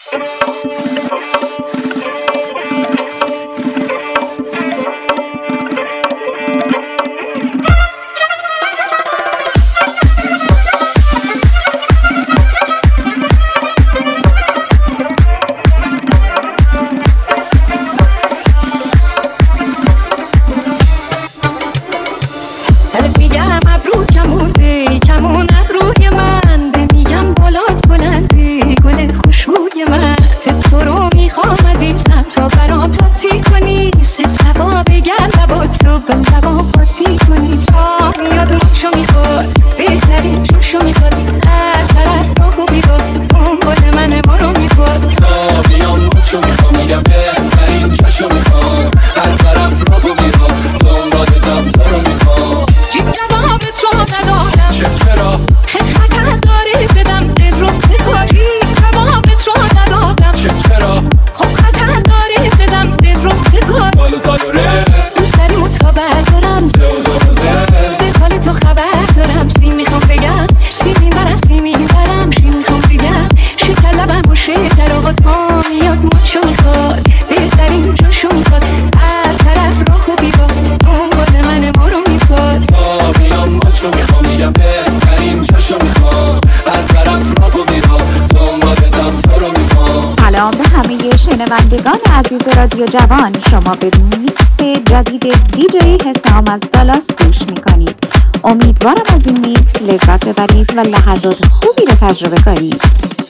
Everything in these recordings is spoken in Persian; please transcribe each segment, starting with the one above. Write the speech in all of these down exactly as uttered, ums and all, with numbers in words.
شنوندگان عزیز رادیو جوان، شما به میکس جدید دیجی حسام از دالاس گوش میکنید. امیدوارم از این میکس لذت ببرید و لحظات خوبی رو تجربه کنید.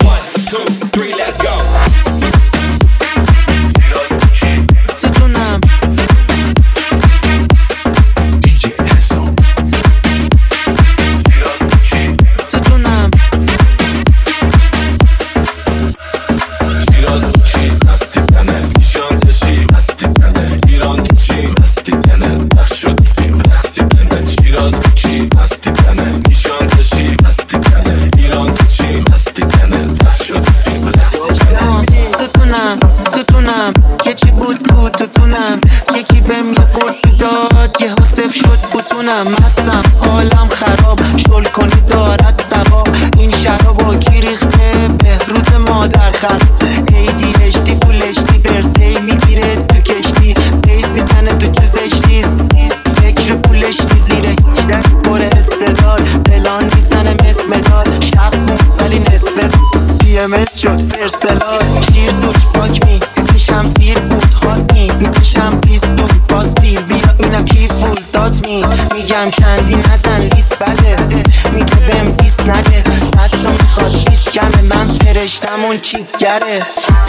مستم حالم خراب شل کنی دارد سبا این شرابا کی ریخته به روز مادر خراب ای دی اچ دی فول اچ دی برده میگیره تو کشتی بیس میزنه تو جوزش نیز فکر پولش نیزیره پر استدار پلان میزنه مثل مدار شب مون ولی نصفه پی ام اس شد فرست بلار شیر توش پاک می سیز میشم سیر بود خات می میکشم پیستو باستیل بیا اینم کی فول داد می میگم کندی نزن لیست بده میگه بهم دیست نده صد تا میخواد بیست کمه من فرشتم اون چیپگره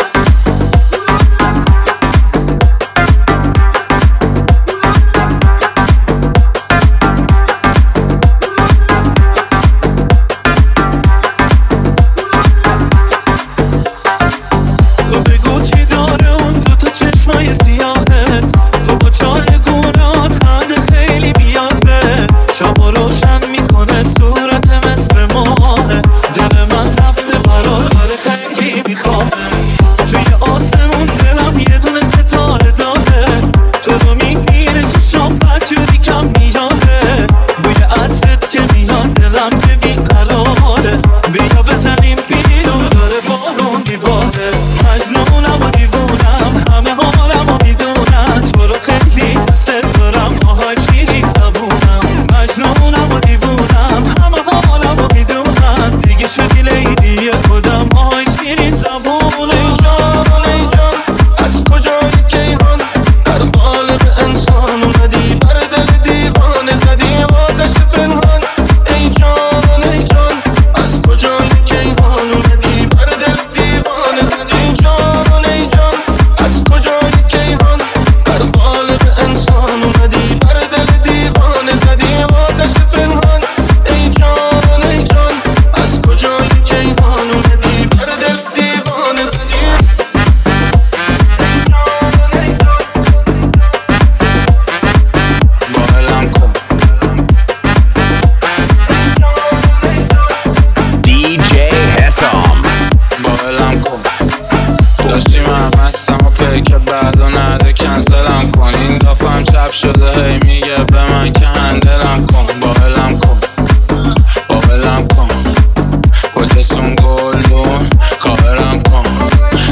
شده هی میگه به من که هندلم کن باهلم کن باهلم کن کجاستون گلدون کاهرم کن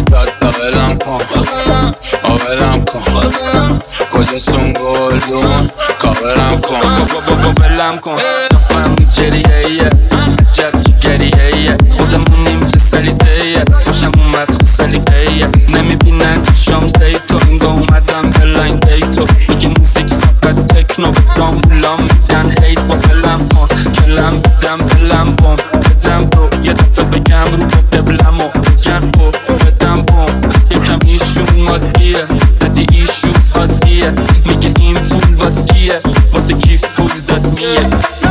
دلم کن نفهمی جریه عجب چی گریه خودمونیم که سلیتهیه خوشم اومد خود سلیقهیه نمیبینن چشام زیتو اینگاه اومدم بلاین دیتو میگه موزیک فقط تکنو بدام بولام میدن هیت با دلم کن کلم بدم بلم بام بدم برو یه دفعه بگم رو به دبلم و بگم برو بدم بام یکم ایشون عادیه بدی ایشون عادیه میگه این پول واس کیه واسه کیف پول داد میه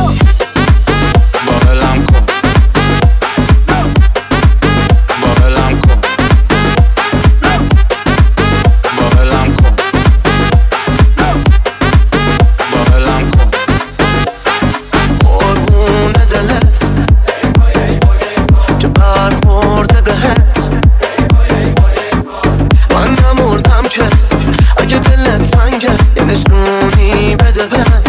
با بلم کن با بلم کن با بلم کن با بلم کن قربون دلت که برخورده بهت من نمردم که اگه دلت تنگه یه نشونی بده بهم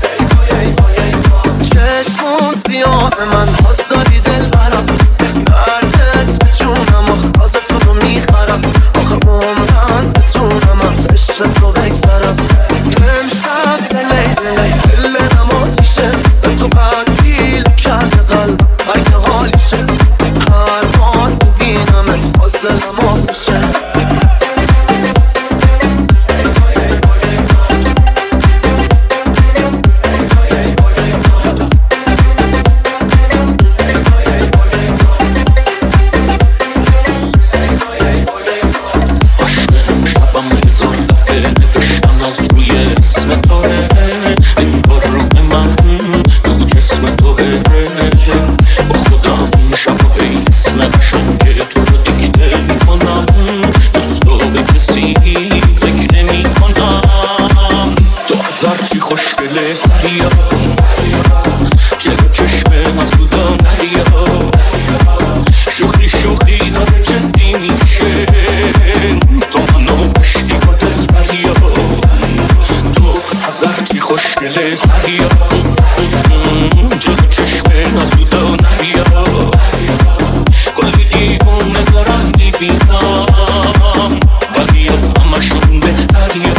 چشمون سیاه من پاس دادی دل برم دردت بچونم آخ آزه تو رو میخرم آخه عمرن بتونم از عشق تو بگذرم امشب دلی دلی دل نماتیشه به تو قدیل کرده قلبم اگه حالیشه هر بار ببینمت باز دلم آب میشه خوشگله سریا جلو چشمه مسودا نریا شوخی شوخی داره جدی میشه تو منو پشتی با دل بریا تو از هرچی خوشگله سریا جلو چشمه مسودا نریا کلی دیوونه دارم میبینم ولی از همشون بهتریا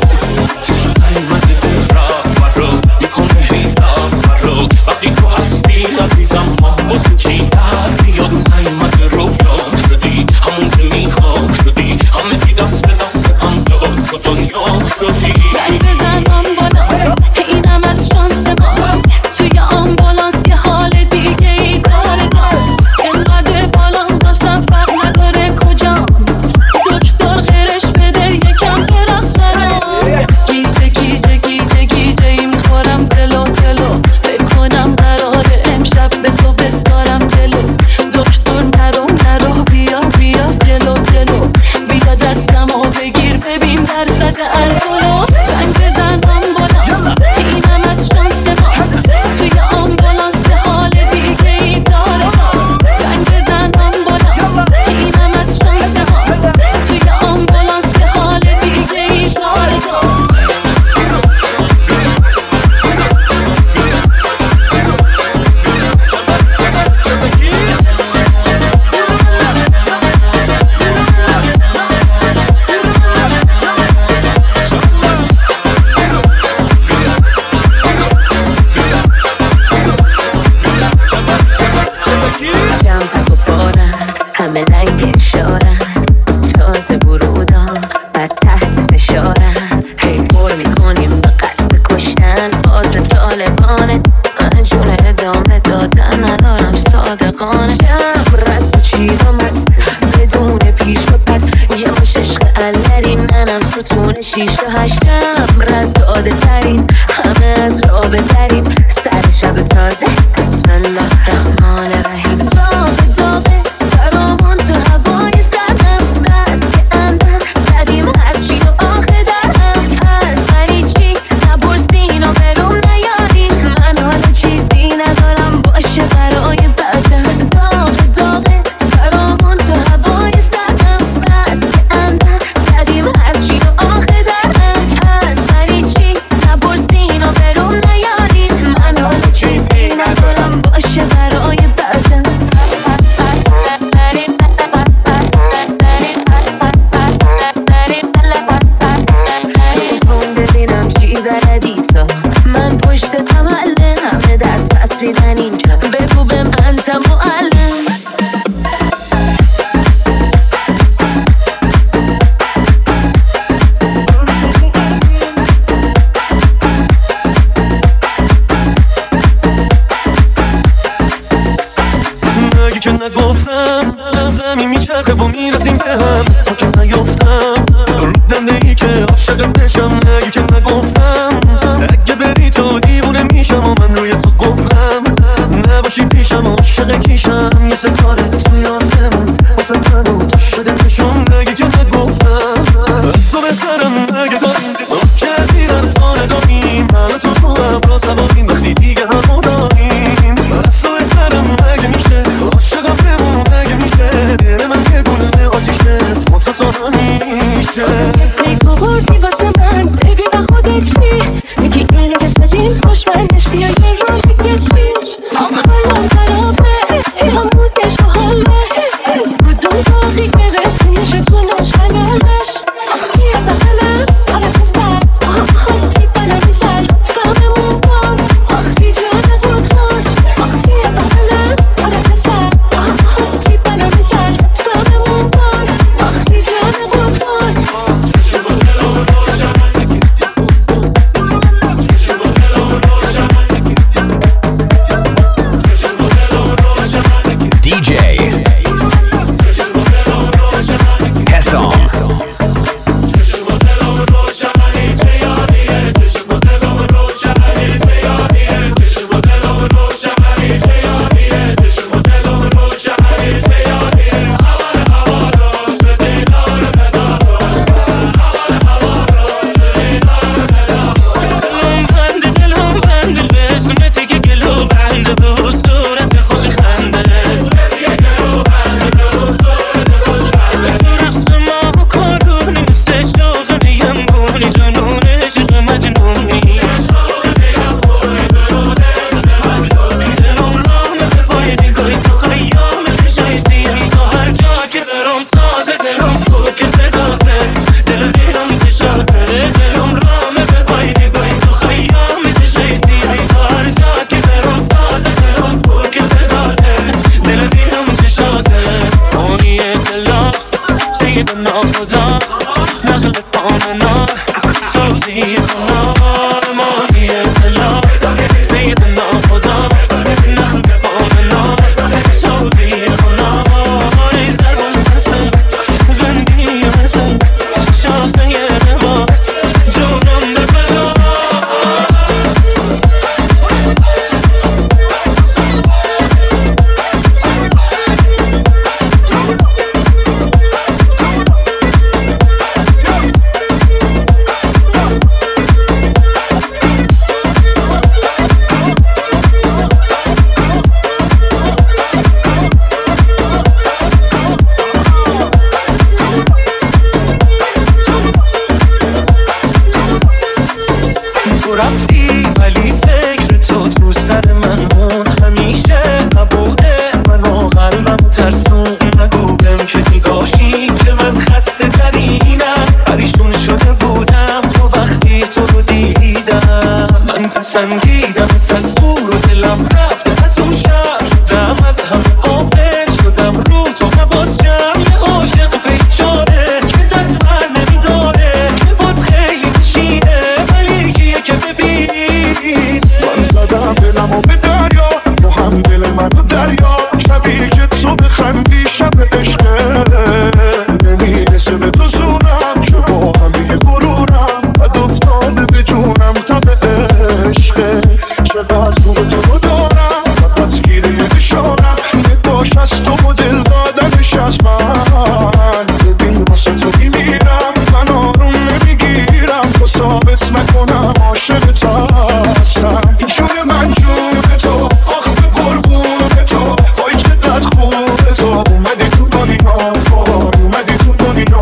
وقتی تو هستی عزیزم ما واسه چی در بیاد نیمد رو یاد شدی همون که میخواد شدی همه چی دست به دست هم داد تو دنیا شدی زنگ بزن آمبولانس اینم از شانس ما توی آمبولانس یه حال دیگه ای داره ناز اینقدر بالام واسم فرق نداره کجام دکتر غیرش بده یکم برقص برام گیجه گیجه گیجه گیجه ایم خورم دلو دلو فکر کنم قراره امشب به تو بسپارم دلو دکتر نرو نرو بیا بیا جلو جلو بیا دستمو بگیر ببین درصد الکلو زنگ بزن آمبولانس اینم از شانس ماست توی آمبولانس به حال دیگه ای داره ماست زنگ بزن آمبولانس اینم از شانس ماست توی آمبولانس به حال دیگه ای داره ماست همه لنگ اشارن تازه برودم بعد تحت فشارن هی پر میکنیم به قصد کشتن فاز طالبانه من جون ادامه دادن ندارم صادقانه جمرت با چیرم هست بدون پیش و پس یه خوش عشق الری منم ستون شیش و هشتم رد داده ترین همه از رابه ترین سر شب تازه بسم الله الرحمن الرحیم داغه داغه سرامون تو هوای سردم بس که اندم زدیم هرچی و آخه درهم از منی چی نبرسین و برون نیارین من حال چیزی ندارم باشه برای بعدم داغه داغه سرامون تو هوای سردم بس که اندم زدیم هرچی و آخه درهم از خودتم معلم. نگی که نگفتم زمین میچرخه و میرسیم به هم، ما که نیفتم رو دنده ای که عاشقت بشم. نگی که نگفتم اگه بری تو دیوونه میشم و من روی تو قفلم، نباشی پیشم عاشق کیشم. یه ستاره توی آسمون واسه من و تو شده نشون. نگی که نگفتم از تو بهترم اگه داریم ما که از این حرفانه داریم، من تو رو هم را سواریم وقتی دیگه هم داریم. از تو بهترم اگه میشه عاشقم بمون، اگه میشه دل من یه گونه آتیشه با تو تا همیشه. بگو بردی واسه من بیبی و خودت چی میگی اینو که زدیم خوشمندش بیا یه رو بگشیم. حالم خرابه همون دشت و حاله از کدوم باقی گرفت میشه تونش حلالش. بیا بغلم حالا پسر حالی بلا میسر لطفممون کن آخی جاده بود باش. بیا بغلم حالا پسر حالی بلا میسر لطفممون کن آخی جاده بود باش. دی جی حسام پسندیدم از دور و دلم رفته از اون شب، شدم از هم قابل شدم رو تو حواس جمع. یه عاشق بیچاره که دست بر نمیداره که بود خیلی نشینه ولی کیه که ببین. من زدم دلم و به دریا تو هم دل من و دریا، شبیه که تو بخندی شب عشقه نمیرسه به تو زونم که با همه غرورم بد افتاده به جونم تا به عشقت. چقدر خوب تو رو دارم فقط گیره نشانم، نگاش از تو و دل دادنش از من. ببین واسه تو میمیرم من آروم نمیگیرم، تو ثابت نکنم عاشق تو هستم. جون من جون تو آخ به قربون تو، وای چقدر خوب تو اومدی تو دنیا، اومدی تو دنیا.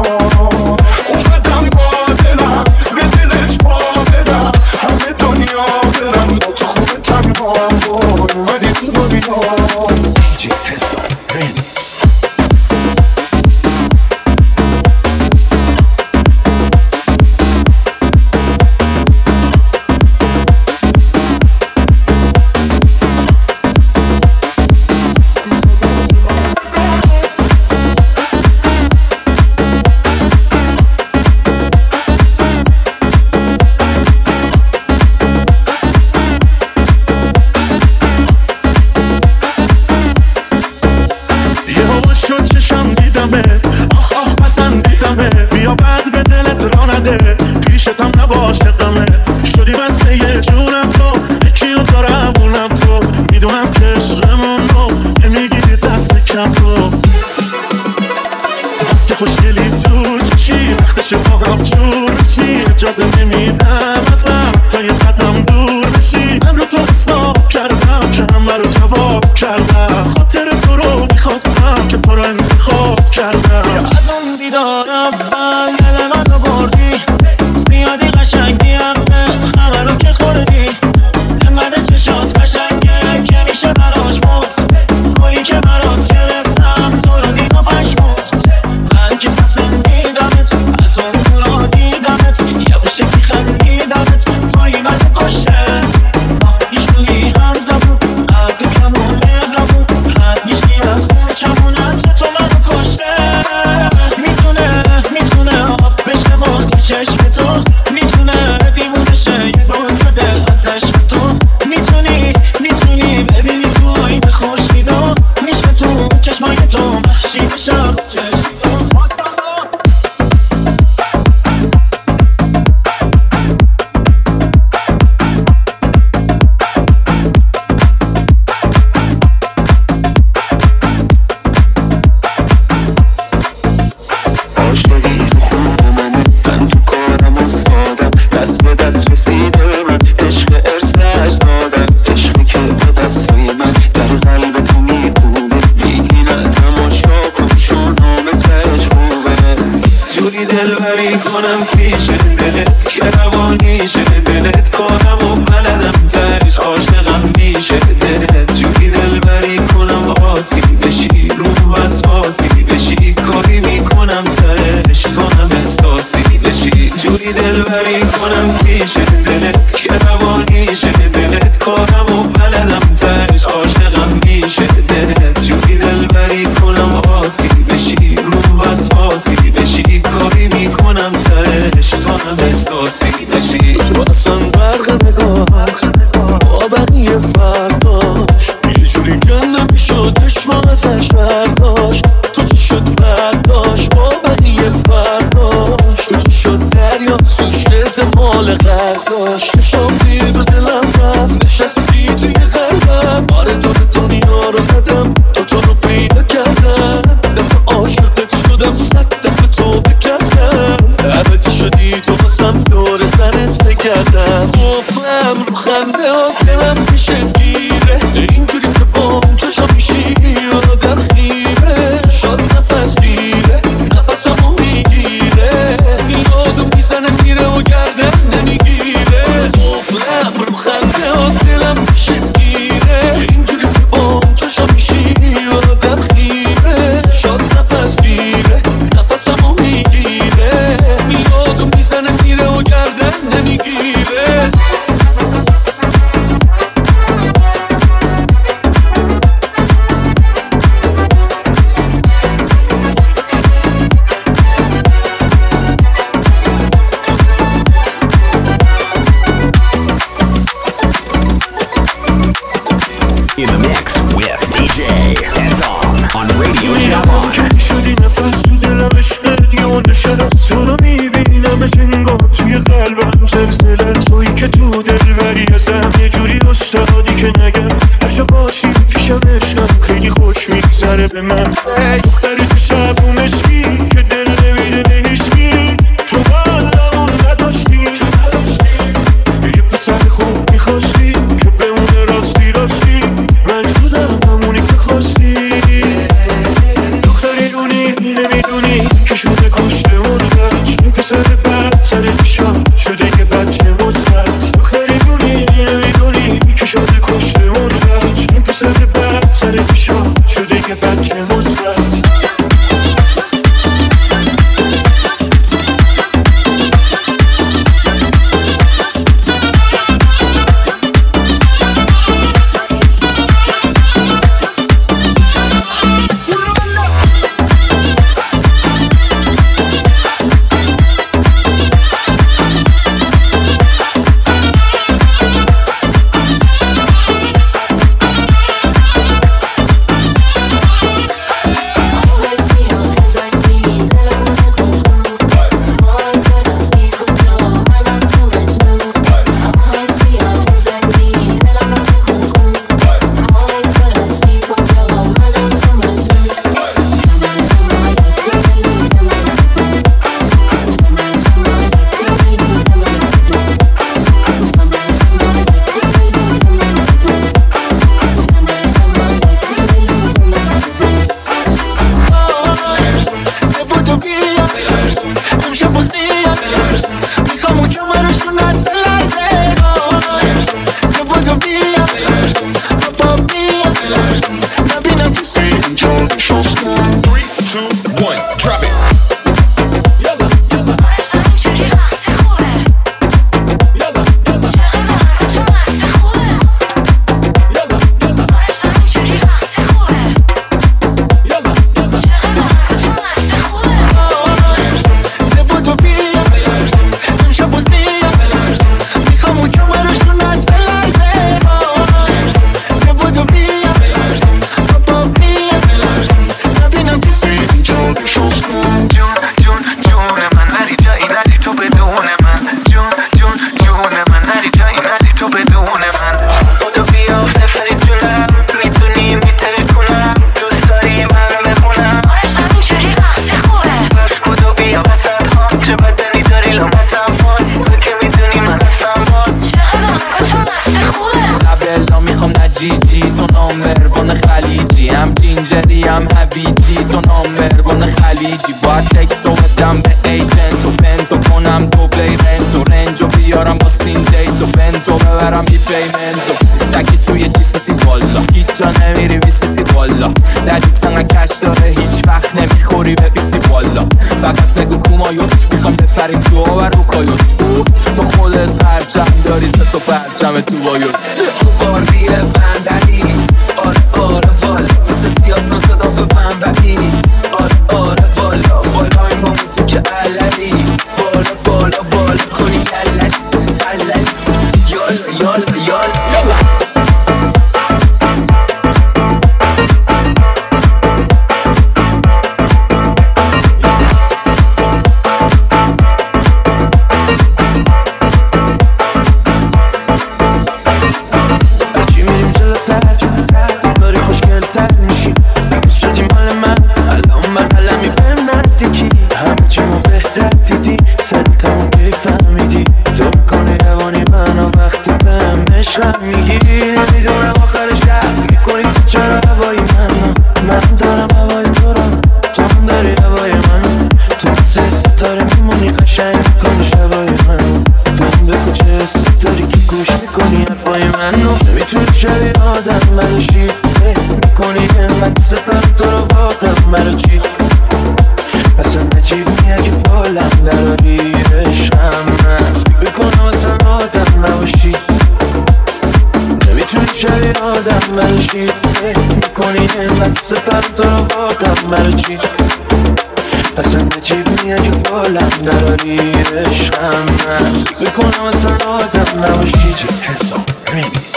اومدم با دلم به دلت با بدم همه دنیا برم با تو خوب تنها، اومدی تو دنیا. دی جی حسام دیدمه آخ آخ پسندیدمه بیا بعد به دلت را نده پیشتم نباشه غمه شدی مثل یه جونم تو یکیو دارم اونم تو میدونم که عشقمون رو نمیگیری دست کم تو بس که خوشگلی تو چشی وقتشه با هم جور بشی اجازه نمیدم ازم تا یه قدم دور بشی من رو تو حساب کردم که همه رو جواب کردم خاطر تو رو میخواستم که تو رو انتخاب کردم از اون دیدار اول دل من رو بردی زیادی قشنگی همه همه رو که خوردی انقدر چشات قشنگه که میشه براش مرد گلی که برات گرفتم تو رو دید و پشمرد من که پسندیدمت از اون دورا دیدمت یه بشه که خندیدمت پایی من پاشه هیچ گویی هم زبون عقل کمون مهربون رنگیشی از اون چمونت تو منو کشته میتونه میتونه آب بشه مخت چشم تو میتونه دیوونه شه یه دنیا دل از عشق تو میتونی میتونی ببینی تو این خورشیدا میشه تو چشمای تو محشی بشم چشم دلبری کنم پیش دلت که روانیشه دلت کنم و بلدم ترش عاشقم میشه دلت جوری دلبری کنم آسی بشی رو وسواسی بشی کاری میکنم ترش تو هم احساسی بشی جوری دلبری کنم پیش دلت که روانیشه دلت کنم و بلدم ترش عاشقم میشه دلت جوری دلبری کنم آسی بشی رو وسواسی بشی کاری میکنم تهش تو هم احساسی بشی تو اصلا برق نگاهت با بقیه فرق داشت یه جوری گنده میشد چشما ازش برداشت تو چی شد برداشت با بقیه فرق داشت تو چی شد دریاست توش احتمال غرق داشت چشام دید و دلم رفت نشستی توی قلبم آره دور دنیا رو زدم تو تو رو پیدا کردم دفعه عاشقت شدم صد دفعه تو بکردم عبد شدی تو باسم دور زنت بگردم گفتم رو خنده ها دلم پیشت گیره اینجوری که بام چشا میشی آدم خیره شاد نفس گیره نفسمو میگیره یادو میزنه میره و گردن نمیگیره گفتم رو خنده ها دلم پیشت گیره اینجوری که بام چشا میشی آدم خیره شاد نفس گیره نفسمو میگیره میادو میزنه میره و گردن نمیگیره In the mix with دی جی Hassan on Radio Javan. که شدی نفس تو دلم عشقت یه نشست تو رو میبینم انگار توی قلبم زلزله تویی که تو دلبری ازم یه جوری استادی که نگم هرچه باشی پیشم عشقم خیلی خوش میگذره به من دختری تو شب و مشکی که دل نمیده به هیچکی تو قلبمون نداشتی یه پسر خوب میخواستی که بمونه راستی راستی من شدم همونی که خواستی دختری دونی نمیدونی که شده کشته اون بچ این پسر بد سر پیشم شده یه بچه مثبت دختری دونی نمیدونی که شده کشته اون بچ این پسر بد سر پیشم شده یه بچه مثبت Drop it. جیجی تو نام مروان خلیجی، هم جینجری هم هویجی تو نام مروان خلیجی. باید تکسو بدم به ایجنت و بنتو کنم دوبلی رنتو، رنجو بیارم با سین دیتو، بنتو ببرم بی پیمنتو. تکی توی جیسیسی والا هیچ جا نمیری بیسیسی والا، دلیت سنگه کش داره هیچ وقت نمیخوری به بیسی والا. فقط بگو کومایوت میخوام بپریم تو و رو کایوت، تو خودت پرچم داری ست و پرچم تو بایوت. تو باردی بندری آره آره والا، واسه سیاس من صداف بنبری آره آره والا. بالای ما موزیک علوی بالا بالا بالا کنی للل تلل یالا یالا یالا. میگی نمیدونم آخر شب میکنی تو چرا هوای منو، من دارم هوای تو رو، تو هم داری هوای منو. تو مثل ستاره میمونی قشنگ میکنی شبای منو، تو هم بگو چه حسی داری که گوش میکنی حرفای منو. نمیتونی شبیه آدم منو شی فکر میکنی اینقدر ستاره تو رو واقعا منو چی. اصلا نجیبی اگه بالم دراری عشقم من فکر بکنم اصلا آدم نباشی. شبیه آدم منو شید فکر میکنی اینقدر سپر تو رو واقعا منو چی. اصلا نجیب میاد که بالم دراری عشقم من فکر میکنم اصلا آدم نباشی. حساب